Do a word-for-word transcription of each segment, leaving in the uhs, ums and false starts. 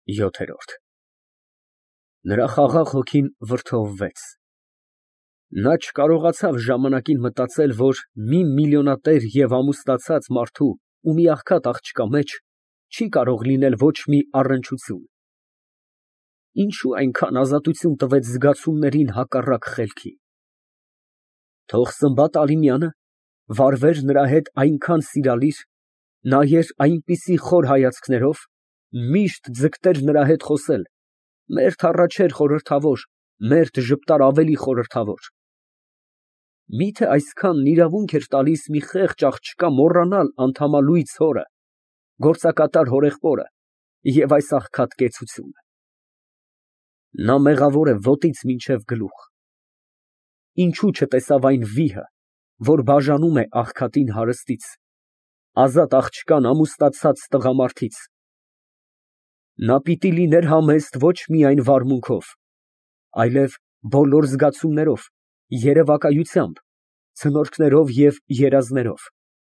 ՅՈԹԵՐՈՐԴ Նրա խաղաղ հոգին վրդովվեց։ Նա չկարողացավ ժամանակին մտածել, որ մի միլիոնատեր և ամուսնացած մարդու ու մի աղքատ աղջկա մեջ չի կարող լինել ոչ մի առնչություն։ Ինչո՞ւ այնքան ազատություն տվեց զգացումներին հակառակ խելքի։ Թող Սմբատ Ալիմյանը վարվեր նրա հետ այնքան սիրալիր, նայեր այնպիսի խոր հայացքներով, միշտ ձգտեր նրա հետ խոսել, մերթ հառաչեր խորհրդավոր, մերթ ժպտար ավելի խորհրդավոր։ Մի՞թե այսքանն իրավունք էր տալիս մի խեղճ աղջկա մոռանալ անդամալույծ հորը, գործակատար հորեղբորը և այս աղքատ կեցությունը։ Նա մեղավոր է ոտից մինչև գլուխ։ Ինչո՞ւ չտեսավ այն վիհը, որ բաժանում է աղքատին հարստից, ազատ աղջկան ամուսնացած տղամարդից։ Նա պիտի լիներ համեստ ոչ միայն վարմունքով, այլև բոլոր զգացումներով, երևակայությամբ, ցնորքներով և երազներով։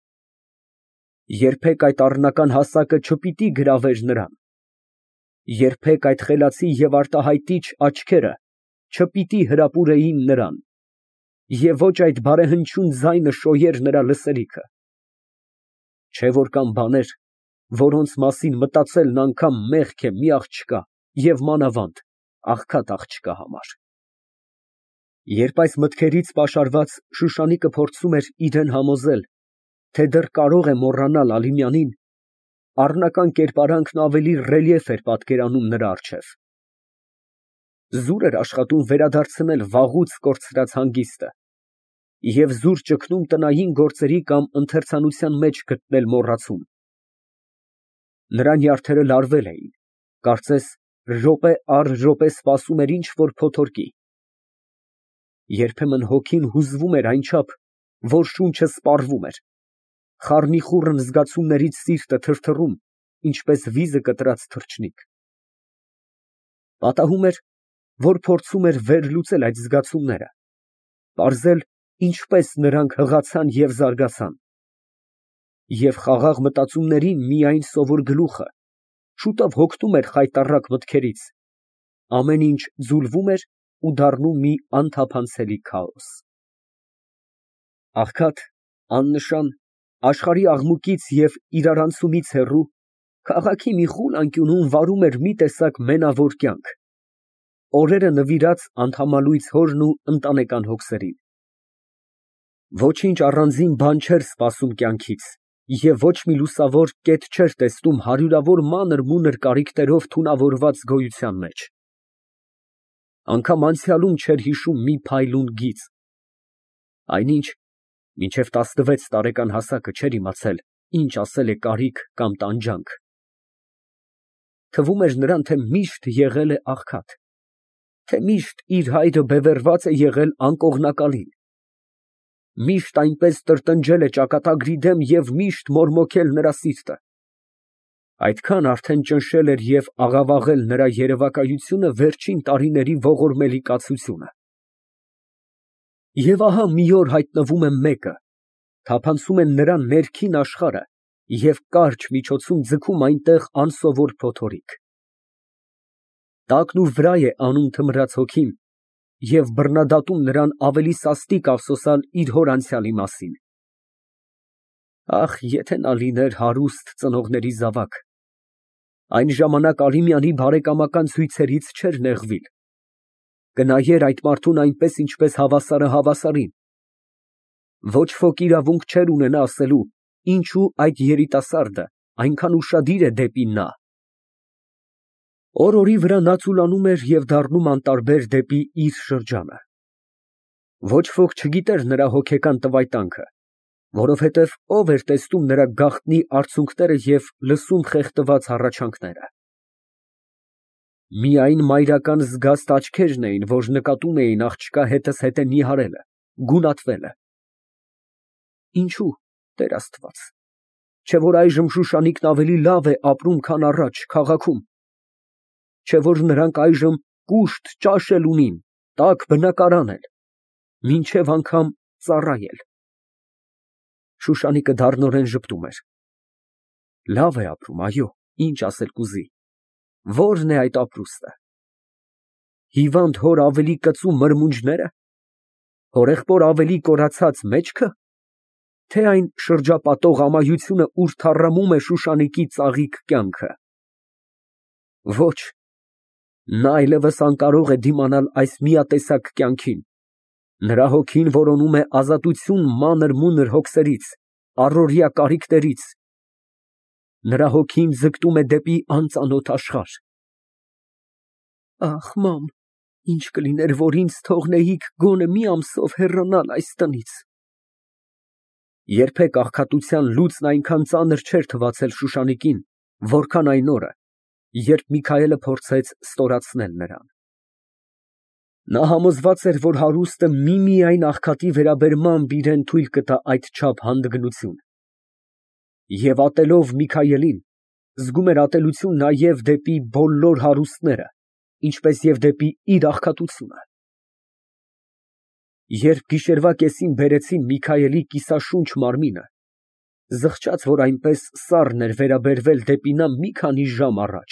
Երբեք այդ առնական հասակը չպիտի գրավեր նրան, երբեք այդ խելացի և արտահայտիչ աչքերը չպիտի հրապուրեին նրան, և ոչ այդ բարեհնչյուն ձայնը շոյեր նրա լսելիքը։ Չէ՞ որ կան բաներ, որոնց մասին մտածելն անգամ մեղք է մի աղջկա և մանավանդ աղքատ աղջկա համար։ Երբ այս մտքերից պաշարված Շուշանիկը փորձում էր իրան համոզել, թե դեռ կարող է մոռանալ Ալիմյանին, առնական կերպարանքն ավելի ռելիեֆ էր պատկերանում նրա առջև։ Զուր էր աշխատում վերադարձնել վաղուց կորցրած հանգիստը և զուր ճգնում տնային գործերի կամ ընթերցանության մեջ գտնել մոռացում։ Նրա նյարդերը լարվել էին, կարծես րոպե առ րոպե սպասում էր ինչ֊որ փոթորկի։ Երբեմն հոգին հուզվում էր այնչափ, որ շունչը սպառվում էր, խառնիխուռն զգացումներից սիրտը թրթռում, ինչպես վիզը կտրած թռչնիկ։ Պատահում էր, որ փորձում էր վերլուծել այդ զգացումները, պարզել, ինչպես նրանք հղացան և զարգացան։ Եվ խաղաղ մտածումների միայն սովոր գլուխը շուտով հոգնում էր խայտառակ մտքերից, ամեն ինչ ձուլվում էր ու դառնում մի անթափանցելի քաոս։ Աղքատ, աննշան, աշխարհի աղմուկից և իրարանցումից հեռու, քաղաքի մի խուլ անկյունում վարում էր մի տեսակ մենավոր կյանք, օրերը նվիրած անդամալույծ հորն ու ընտանեկան հոգսերին։ Ոչինչ առանձին բան չէր սպասում կյանքից և ոչ մի լուսավոր կետ չէր տեսնում հարյուրավոր մանր֊մունր կարիքներով թունավորված գոյության մեջ։ Անգամ անցյալում չէր հիշում մի փայլուն գիծ։ Այնինչ, մինչև տասնվեց տարեկան հասակը չէր իմացել ինչ ասել է կարիք կամ տանջանք։ Թվում էր նրան, թե միշտ եղել է աղքատ, թե միշտ իր հայրը բևեռված է եղել անկողնակալին, միշտ այնպես տրտնջել է ճակատագրի դեմ և միշտ մորմոքել նրա սիրտը։ Այդքան արդեն ճնշել էր և աղավաղել նրա երևակայությունը վերջին տարիների ողորմելի կացությունը։ Եվ ահա մի օր հայտնվում է մեկը, թափանցում է նրա ներքին աշխարհը և կարճ միջոցում ձգում այնտեղ անսովոր փոթորիկ։ Տակն ու վրա է անում թմրած հոգին և բռնադատում նրան ավելի սաստիկ ափսոսալ իր հոր անցյալի մասին։ Ախ, եթե նա լիներ հարուստ ծնողների զավակ, այն ժամանակ Ալիմյանի բարեկամական ցույցերից չէր նեղվիլ, կնայեր այդ մարդուն այնպես, ինչպես հավասարը հավասարին, ոչ ոք իրավունք չէր ունենա ասելու, ինչու այդ երիտասարդը այնքան ուշադիր է դեպի նա։ Օր֊օրի վրա նա ծուլանում էր և դառնում անտարբեր դեպի իր շրջանը։ Ոչ ոք չգիտեր նրա հոգեկան տվայտանքը, որովհետև ո՞վ էր տեսնում նրա գաղտնի արցունքները և լսում խեղդված հառաչանքները։ Միայն մայրական զգաստ աչքերն էին, որ նկատում էին աղջկա հետզհետե նիհարելը, գունատվելը։ Ինչո՞ւ, Տեր Աստված, չէ՞ որ այժմ Շուշանիկն ավելի լավ է ապրում, քան առաջ քաղաքում, չէ՞ որ նրանք այժմ կուշտ ճաշ էլ ունին, տաք բնակարան էլ, մինչև անգամ ծառա էլ։ Շուշանիկը դառնորեն ժպտում էր։ Լավ է ապրում, այո, ինչ ասել կուզի, Ո՞րն է այդ ապրուստը։ Հիվանդ հոր ավելի կծու մրմունջնե՞րը, հորեղբոր ավելի կորացած մեջքը, թե այն շրջապատող ամայությունը, ուր թառամում է Շուշանիկի ծաղիկ կյանքը։ Ոչ, նա այլևս անկարող է դիմանալ այս միատեսակ կյանքին, նրա հոգին որոնում է ազատություն մանր֊մունր հոգսերից, առօրյա կարիքներից, նրա հոգին ձգտում է դեպի անծանոթ աշխարհ։ Ախ, մամ, ինչ կլիներ, որ ինձ թողնեիք գոնե մի ամսով հեռանալ այս տնից։ Երբեք աղքատության լուծն այնքան ծանր չէր թվացել Շուշանիկին, որքան այն օրը, երբ Միքայելը փորձեց ստորացնել նրան։ Նա համոզված էր, որ հարուստը միմիայն աղքատի վերաբերմամբ իրան թույլ կտա այդչափ հանդգնություն։ Եվ ատելով Միքայելին, զգում էր ատելություն նաև դեպի բոլոր հարուստները, ինչպես և դեպի իր աղքատությունը։ Երբ գիշերվա կեսին բերեցին Միքայելի կիսաշունչ մարմինը, զղջաց, որ այնպես սառն էր վերաբերվել դեպի նա մի քանի ժամ առաջ։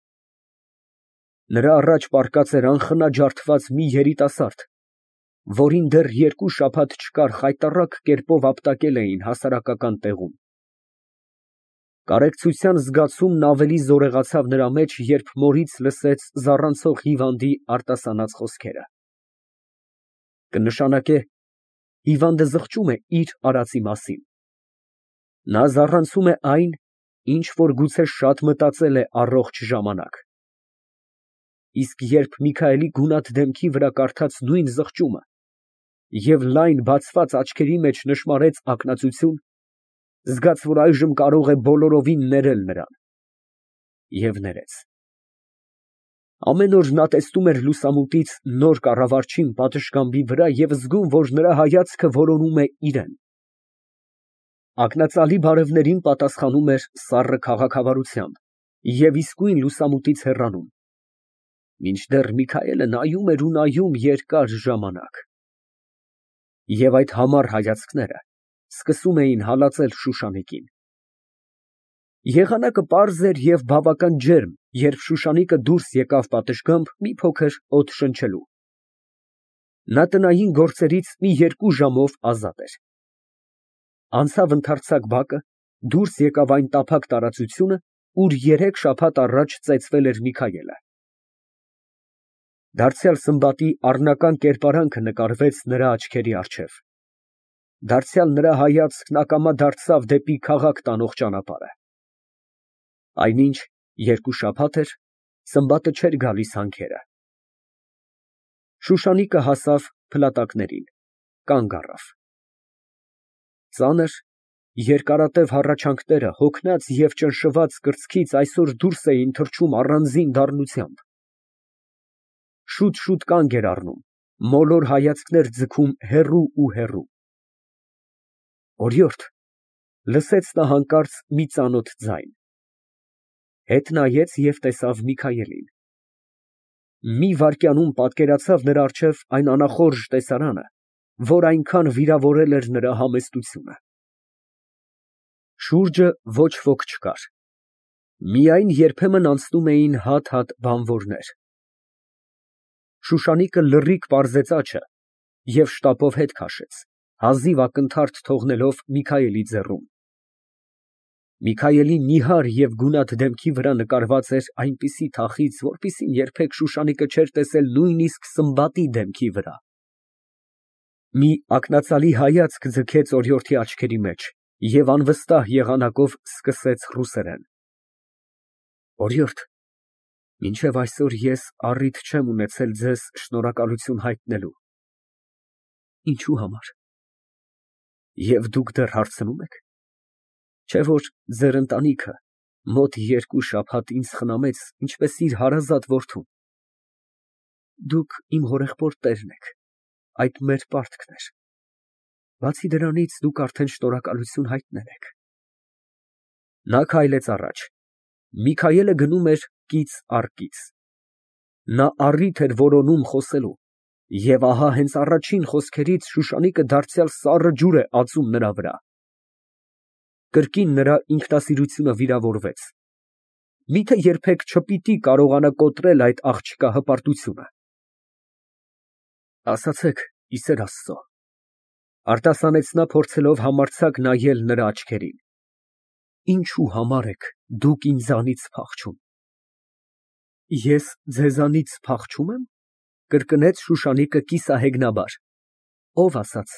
Նրա առաջ պառկած էր անխնա ջարդված մի երիտասարդ, որին դեռ երկու շաբաթ չկար խայտառակ կերպով ապտակել էին հասարակական տեղում։ Կարեկցության զգացումն ավելի զորեղացավ նրա մեջ, երբ մորից լսեց զառանցող հիվանդի արտասանած խոսքերը։ Կնշանակե, հիվանդը զղջում է իր արածի մասին։ Նա զառանցում է այն, ինչ որ գուցե շատ մտածել է առողջ ժամանակ։ Իսկ երբ Միքայելի գունատ դեմքի վրա կարդաց նույն զղջումը և լայն բացված աչքերի մեջ նշմարեց ակնածություն, զգաց, որ այժմ կարող է բոլորովին ներել նրան։ Եվ ներեց։ Ամեն օր նա տեսնում էր լուսամուտից նոր կառավարչին պատշգամբի վրա և զգում, որ նրա հայացքը որոնում է իրան։ Ակնածալի բարևներին պատասխանում էր սառը քաղաքավարությամբ և իսկույն լուսամուտից հեռանում, մինչդեռ Միքայելը նայում էր ու նայում երկար ժամանակ։ Եվ այդ համառ հայացքները սկսում էին հալածել Շուշանիկին։ Եղանակը պարզ էր և բավական ջերմ, երբ Շուշանիկը դուրս եկավ պատշգամբ մի փոքր օդ շնչելու։ Նա տնային գործերից մի երկու ժամով ազատ էր։ Անցավ ընդարձակ բակը, դուրս եկավ այն տափակ տարածությունը, ուր երեք շաբաթ առաջ ծեծվել էր Միքայելը։ Դարձյալ սմբատի առնական կերպարանքը նկարվեց նրա աչքերի առջև։ Դարձյալ նրա հայացքն ակամա դարձավ դեպի քաղաք տանող ճանապարհը։ Այնինչ երկու շաբաթ էր, սմբատը չէր գալիս հանքերը։ Շուշանիկը հասավ փլատակներին, կանգ առավ։ Ծանր, երկարատև հառաչանքները, հոգնած և ճնշված կրծքից այսօր դուրս էին թռչում առանձին դառնությամբ։ Շուտ֊շուտ կանգ էր առնում, մոլոր հայացքներ ձգում հեռու ու հեռու։ Օրիորդ, լսեց նա հանկարծ մի ծանոթ ձայն։ Հետ նայեց և տեսավ Միքայելին։ Մի վայրկյանում պատկերացավ նրա առջև այն անախորժ տեսարանը, որ այնքան վիրավորել էր նրա համեստությունը։ Շուրջը ոչ ոք չկար։ Միայն երբեմն անցնում էին հատ֊հատ բանվորներ։ Շուշանիկը լռիկ պարզեց աչը և շտապով հետ քաշեց, հազիվ ակնթարթ թողնելով Միքայելի ձեռում։ Միքայելի նիհար և գունատ դեմքի վրա նկարված էր այնպիսի թախիծ, որպիսին երբեք Շուշանիկը չէր տեսել նույնիսկ սմբատի դեմքի վրա։ Մի ակնածալի հայացք ձգեց օրիորդի աչքերի մեջ և անվստահ եղանակով սկսեց ռուսերեն. Օրիորդ, մինչև այսօր ես առիթ չեմ ունեցել ձեզ շնորհակալություն հայտնելու։ Ինչու համար։ Եվ դուք դեռ հարցնում եք, չէ՞ որ ձեր ընտանիքը մոտ երկու շաբաթ ինձ խնամեց, ինչպես իր հարազատ որդուն։ Դուք իմ հորեղբոր տերն եք, այդ մեր պարտքն էր։ Բացի դրանից, դուք արդեն շնորհակալություն հայտնել եք։ Նա քայլեց առաջ։ Միքայելը գնում էր կից առ կից։ Նա առիթ էր որոնում խոսելու, և ահա հենց առաջին խոսքերից Շուշանիկը դարձյալ սառը ջուր է ածում նրա վրա։ Կրկին նրա ինքնասիրությունը վիրավորվեց։ Միթե երբեք չպիտի կարողանա կոտրել այդ աղջկա հպարտությունը։ Ասացեք, ի սեր Աստծո, արտասանեց նա, փորձելով համարձակ նայել նրա աչքերին, ինչու համար եք դուք ինձանից փախչում։ Ես ձեզանից փախչում եմ, կրկնեց Շուշանիկը կիսահեգնաբար, ով ասաց։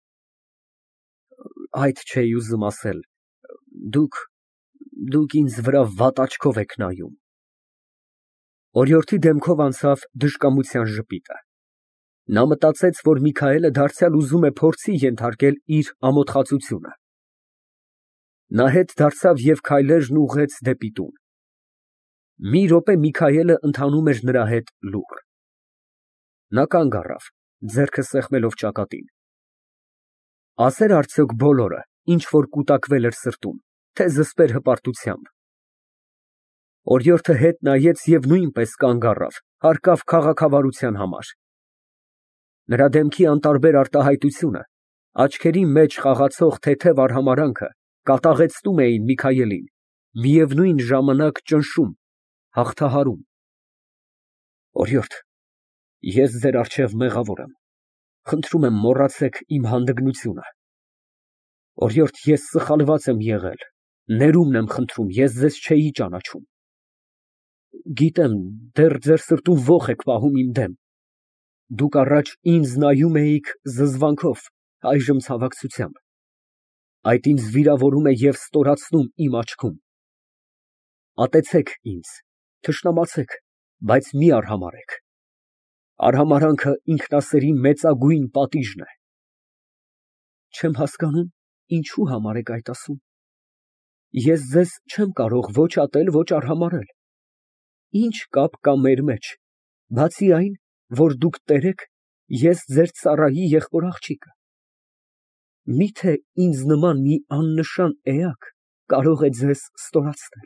Այդ չէի ուզում ասել, դուք, դուք ինձ վրա վատ աչքով եք նայում։ Օրիորդի դեմքով անցավ դժկամության ժպիտը։ Նա մտածեց, որ Միքայելը դարձյալ ուզում է փորձի ենթարկել իր ամոթխածությունը։ Նա հետ դարձավ և քայլերն ուղղեց դեպի տուն։ Մի րոպե Միքայելը ընթանում էր նրա հետ լուռ։ Նա կանգ առավ, ձեռքը սեղմելով ճակատին։ Ասեր արդյոք բոլորը, ինչ որ կուտակվել էր սրտում, թե զսպեր հպարտությամբ։ Օրիորդը հետ նայեց և նույնպես կանգ առավ, հարկավ քաղաքավարության համար։ Նրա դեմքի անտարբեր արտահայտությունը, աչքերի մեջ խաղացող թեթև արհամարհանքը կատաղեցնում էին Միքայելին, միևնույն ժամանակ ճնշում, հաղթահարում։ Օրիորդ, ես ձեր առջև մեղավոր եմ, խնդրում եմ մոռացեք իմ հանդգնությունը։ Օրիորդ, ես սխալված եմ եղել, ներումն եմ խնդրում, ես ձեզ չէի ճանաչում։ Գիտեմ, դեռ ձեր սրտում ոխ եք պահում իմ դեմ։ Դուք առաջ ինձ նայում էիք զզվանքով, այժմ ցավակցությամբ։ Այդ ինձ վիրավորում է և ստորացնում իմ աչքում։ Ատեցեք ինձ, թշնամացեք, բայց մի արհամարհեք։ Արհամարհանքը ինքնասերի մեծագույն պատիժն է։ Չեմ հասկանում, ինչու համար եք այդ ասում։ Ես ձեզ չեմ կարող ոչ ատել, ոչ արհամարհել։ Ինչ կապ կա մեր մեջ, բացի այն, որ դուք տեր եք, ես ձեր ծառայի եղբոր աղջիկը։ Միթե ինձ նման մի աննշան էակ կարող է ձեզ ստորացնել։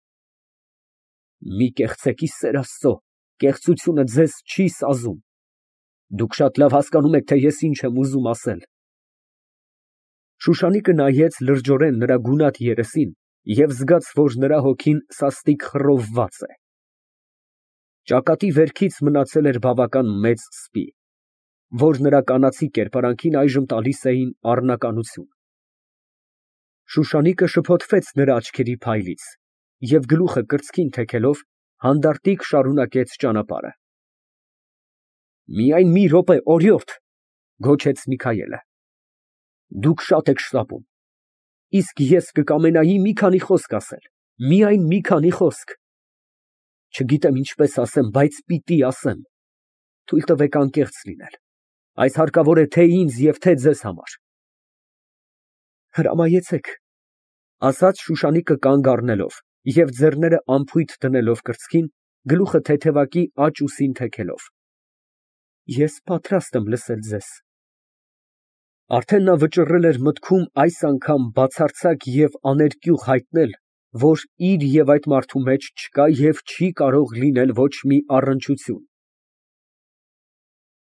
Մի կեղծեք, ի սեր Աստծո, կեղծությունը ձեզ չի սազում։ Դուք շատ լավ հասկանում եք, թե ես ինչ եմ ուզում ասել։ Շուշանիկը նայեց լրջորեն նրա գունատ երեսին և զգաց, որ նրա հոգին սաստիկ խռովված է։ Ճակատի վերքից մնացել էր բավական մեծ սպի, որ նրա կանացի կերպարանքին այժմ տալիս էին առնականություն։ Շուշանիկը շփոթվեց նրա աչքերի փայլից և գլուխը կրծքին թեքելով հանդարտիկ շարունակեց ճանապարհը։ Միայն մի րոպե, օրիորդ, գոչեց Միքայելը։ Դուք շատ եք շտապում, իսկ ես կկամենայի մի քանի խոսք ասել, միայն մի քանի խոսք։ Չգիտեմ ինչպես ասեմ, բայց պիտի ասեմ։ Թույլ տվեք անկեղծ լինել։ Այս հարկավոր է թե ինձ և թե ձեզ համար։ Հրամայեցեք, ասաց Շուշանիկը կանգ առնելով և ձեռները անփույթ դնելով կրծքին, գլուխը թեթևակի աջ ուսին թեքելով։ Ես պատրաստ եմ լսել ձեզ։ Արդեն նա վճռել էր մտքում այս անգամ բացարձակ և աներկյուղ հայտնել, որ իր և այդ մարդու մեջ չկա և չի կարող լինել ոչ մի առնչություն։